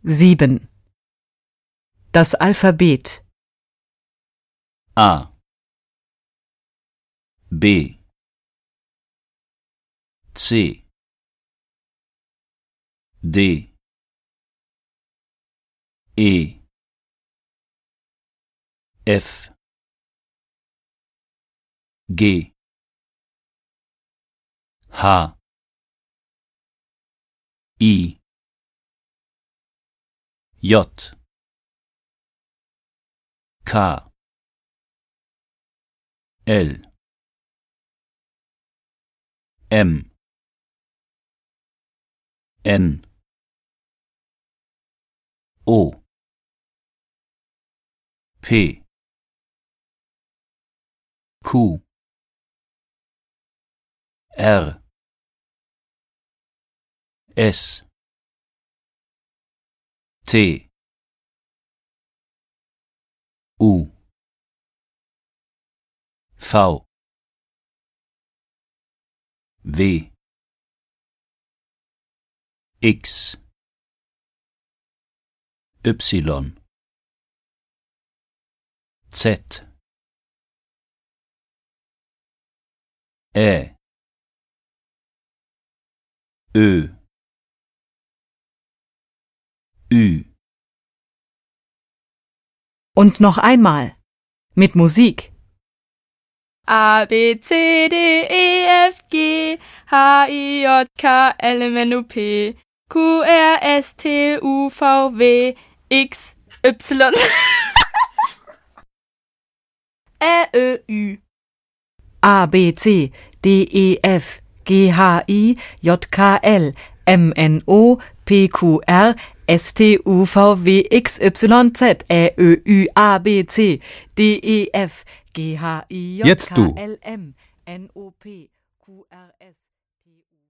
7. Das Alphabet. A B C D E F G H I J K L M N O P Q R S T U V W X Y Z Ä Ö Ü. Und noch einmal. Mit Musik. A, B, C, D, E, F, G, H, I, J, K, L, M, N, O, P, Q, R, S, T, U, V, W, X, Y, Ä, Ö, Ü. A, B, C, D, E, F, G, H, I, J, K, L, M, N, O, P, Q, R, S, T, U, V, W, X, Y, Z, Ä, Ö, Ü, A, B, C, D, E, F, G, H, I, J, Jetzt K, du. L, M, N, O, P, Q, R, S, T, U.